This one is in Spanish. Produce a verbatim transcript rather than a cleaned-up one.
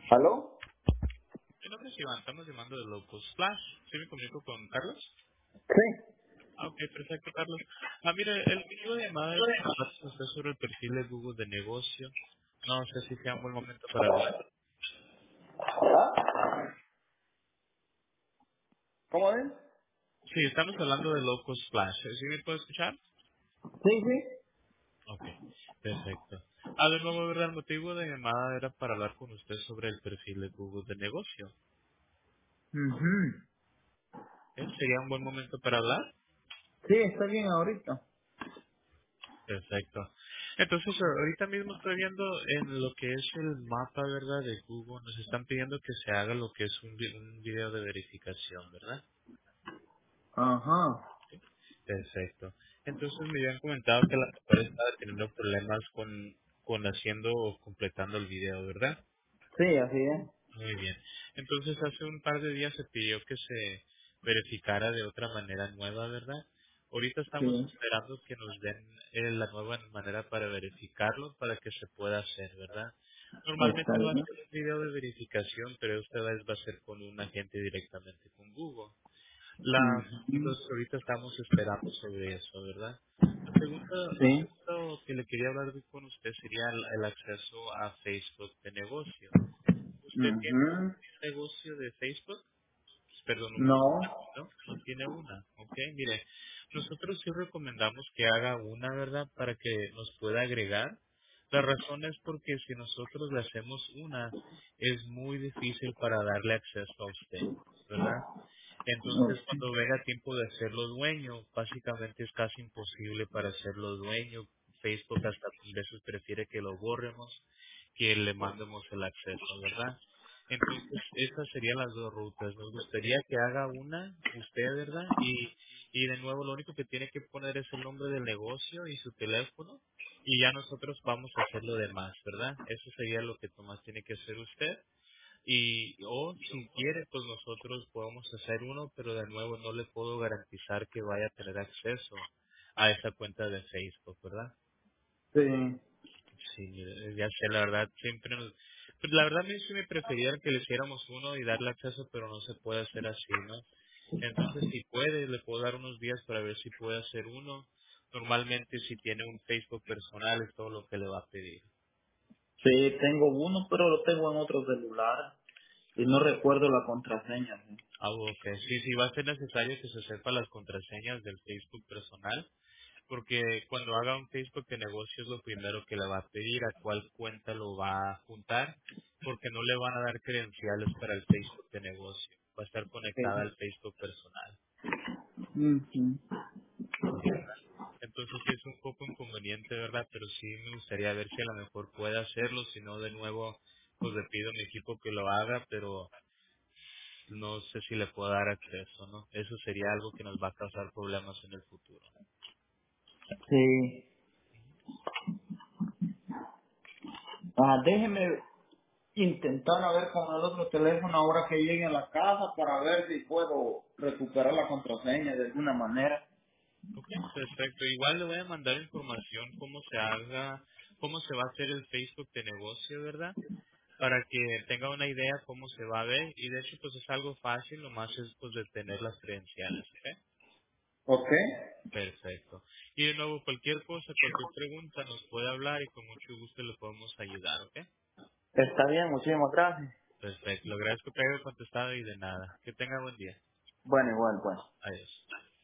¿Aló? Mi nombre es Iván, estamos llamando de Locos Flash. ¿Sí me comunico con Carlos? Sí. Ah, ok, perfecto, Carlos. Ah, mire, el motivo de llamada es para hablar con usted sobre el perfil de Google de negocio. No sé si sea un buen momento para hablar. ¿Ah? ¿Cómo es? Sí, estamos hablando de Locos Flash. ¿Sí me puede escuchar? Sí, sí. Ok, perfecto. Ah, de nuevo, ¿verdad? El motivo de llamada era para hablar con usted sobre el perfil de Google de negocio. Ujú. ¿Eh? ¿Sería un buen momento para hablar? Sí, está bien ahorita. Perfecto. Entonces, ahorita mismo estoy viendo en lo que es el mapa, ¿verdad? De Google. Nos están pidiendo que se haga lo que es un, vi- un video de verificación, ¿verdad? Ajá. Perfecto. Entonces, me habían comentado que la papel estaba teniendo problemas con, con haciendo o completando el video, ¿verdad? Sí, así es. Muy bien. Entonces, hace un par de días se pidió que se verificara de otra manera nueva, ¿verdad? Ahorita estamos Sí. esperando que nos den eh, la nueva manera para verificarlo, para que se pueda hacer, ¿verdad? Está Normalmente va a bien. ser un video de verificación, pero esta vez va a ser con un agente directamente con Google. La, Ujú. entonces, ahorita estamos esperando sobre eso, ¿verdad? Lo segundo, lo Sí. segundo que le quería hablar con usted sería el, el acceso a Facebook de negocio. ¿Usted tiene Ujú. un negocio de Facebook? Perdón, un, No. no, no tiene una. Ok, mire, nosotros sí recomendamos que haga una, ¿verdad? Para que nos pueda agregar. La razón es porque si nosotros le hacemos una, es muy difícil para darle acceso a usted, ¿verdad? Entonces, Ok. cuando venga tiempo de hacerlo dueño, básicamente es casi imposible para hacerlo dueño. Facebook hasta a veces prefiere que lo borremos que le mandemos el acceso, ¿verdad? Entonces, esas serían las dos rutas. Nos gustaría que haga una, usted, ¿verdad? Y, y de nuevo, lo único que tiene que poner es el nombre del negocio y su teléfono, y ya nosotros vamos a hacer lo demás, ¿verdad? Eso sería lo que Tomás tiene que hacer usted. Y, o si quiere, pues nosotros podemos hacer uno, pero de nuevo no le puedo garantizar que vaya a tener acceso a esa cuenta de Facebook, ¿verdad? Sí. Sí, mire, ya sé, la verdad, siempre nos... Pues la verdad, a mí sí me prefería que le hiciéramos uno y darle acceso, pero no se puede hacer así, ¿no? Entonces, si puede, le puedo dar unos días para ver si puede hacer uno. Normalmente, si tiene un Facebook personal, es todo lo que le va a pedir. Sí, tengo uno, pero lo tengo en otro celular. Y no recuerdo la contraseña. Sí. Ah, ok. Sí, sí, va a ser necesario que se sepa las contraseñas del Facebook personal, porque cuando haga un Facebook de negocio es lo primero que le va a pedir a cuál cuenta lo va a juntar, porque no le van a dar credenciales para el Facebook de negocio. Va a estar conectada Sí. al Facebook personal. Ujú. Sí, ¿verdad? Entonces sí es un poco inconveniente, ¿verdad? Pero sí me gustaría ver si a lo mejor puede hacerlo, si no de nuevo, pues le pido a mi equipo que lo haga, pero no sé si le puedo dar acceso, ¿no? Eso sería algo que nos va a causar problemas en el futuro. Sí. Ah, déjeme intentar a ver con el otro teléfono ahora que llegue a la casa para ver si puedo recuperar la contraseña de alguna manera. Ok, perfecto. Igual le voy a mandar información cómo se haga, cómo se va a hacer el Facebook de negocio, ¿verdad? Para que tenga una idea cómo se va a ver. Y de hecho, pues es algo fácil, nomás es pues de tener las credenciales, ¿ok? ¿Ok? Perfecto. Y de nuevo, cualquier cosa, cualquier pregunta nos puede hablar y con mucho gusto le podemos ayudar, ¿ok? Está bien, muchísimas gracias. Perfecto. Le agradezco que haya contestado y de nada. Que tenga buen día. Bueno, igual, pues. Adiós.